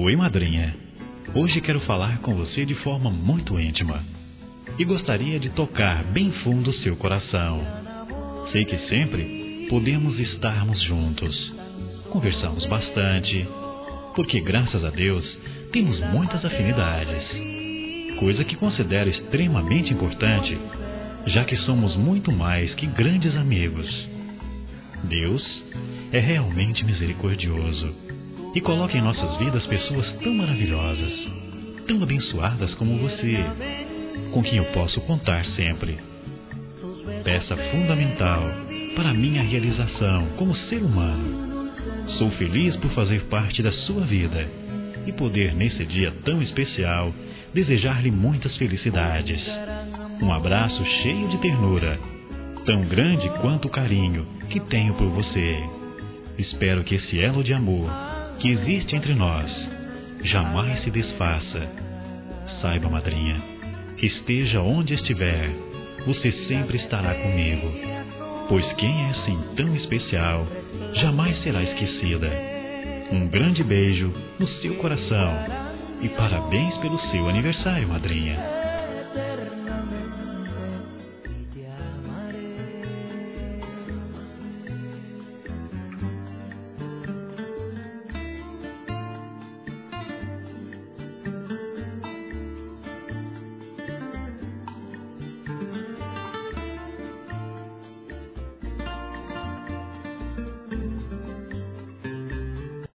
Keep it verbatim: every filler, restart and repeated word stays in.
Oi, madrinha. Hoje quero falar com você de forma muito íntima e gostaria de tocar bem fundo o seu coração. Sei que sempre podemos estarmos juntos. Conversamos bastante, porque graças a Deus temos muitas afinidades, coisa que considero extremamente importante, já que somos muito mais que grandes amigos. Deus é realmente misericordioso e coloca em nossas vidas pessoas tão maravilhosas, tão abençoadas como você, com quem eu posso contar sempre. Peça fundamental para a minha realização como ser humano. Sou feliz por fazer parte da sua vida e poder, nesse dia tão especial, desejar-lhe muitas felicidades. Um abraço cheio de ternura, tão grande quanto o carinho que tenho por você. Espero que esse elo de amor que existe entre nós jamais se desfaça. Saiba, madrinha, que esteja onde estiver, você sempre estará comigo, pois quem é assim tão especial jamais será esquecida. Um grande beijo no seu coração e parabéns pelo seu aniversário, madrinha.